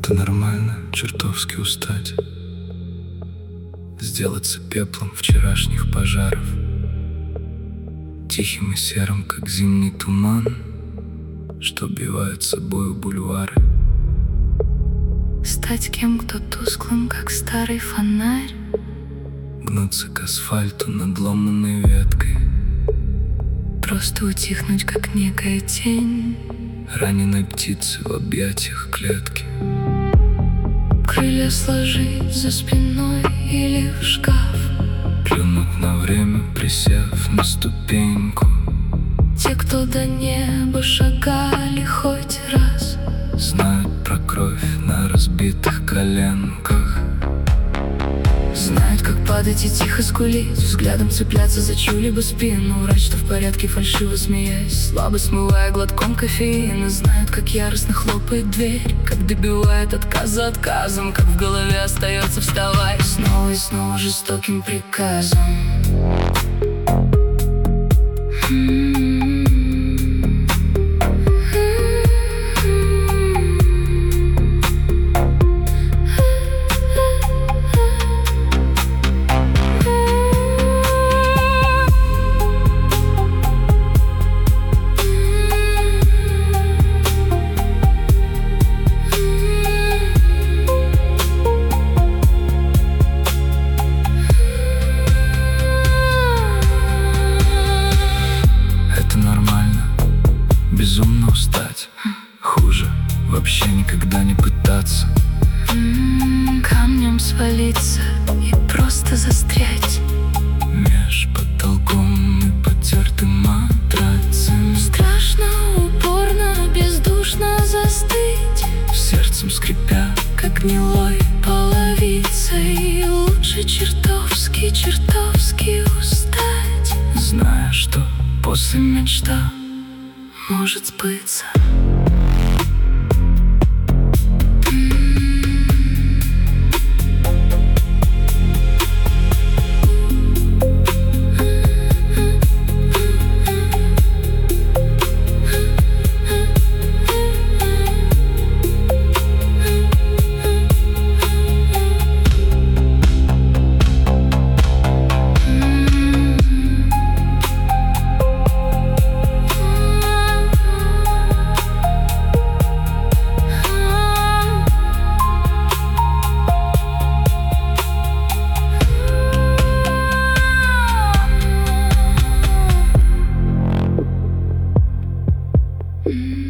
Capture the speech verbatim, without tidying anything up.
Это нормально, чертовски устать, сделаться пеплом вчерашних пожаров, тихим и серым, как зимний туман, что убивает собою бульвары. Стать кем-то тусклым, как старый фонарь, гнуться к асфальту надломанной веткой, просто утихнуть, как некая тень раненой птицы в объятиях клетки. Крылья сложить за спиной или в шкаф, плюнуть на время, присев на ступеньку. Те, кто до неба шагали хоть раз, знают про кровь на разбитых коленках. Знают, как падать и тихо скулить, взглядом цепляться за чью-либо спину, врать, что в порядке, фальшиво смеясь, слабо смывая глотком кофеина. Знают, как яростно хлопает дверь, как добивает отказа отказом, как в голове остается вставать снова и снова жестоким приказом. Безумно устать, хуже вообще никогда не пытаться. Камнем свалиться и просто застрять меж потолком и потертым матрацем. Страшно, упорно, бездушно застыть, сердцем скрипя, как гнилой половицей. Лучше чертовски, чертовски устать, зная, что после мечта может сбыться. Mm-hmm.